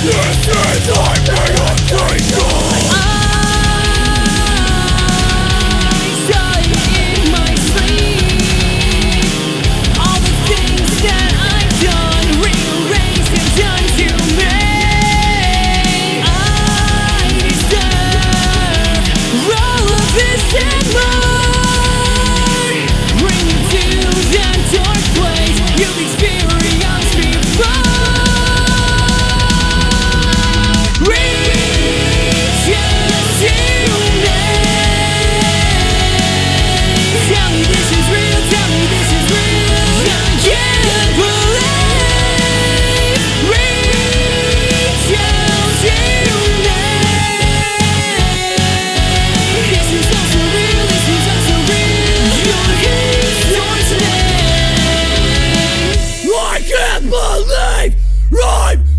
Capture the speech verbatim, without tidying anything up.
This is lightning of freedom. I saw it in my sleep. All the things that I've done, rearranged and done to me. I deserve all of this and more. Bring me to that dark place you've experienced before. I can't believe I'm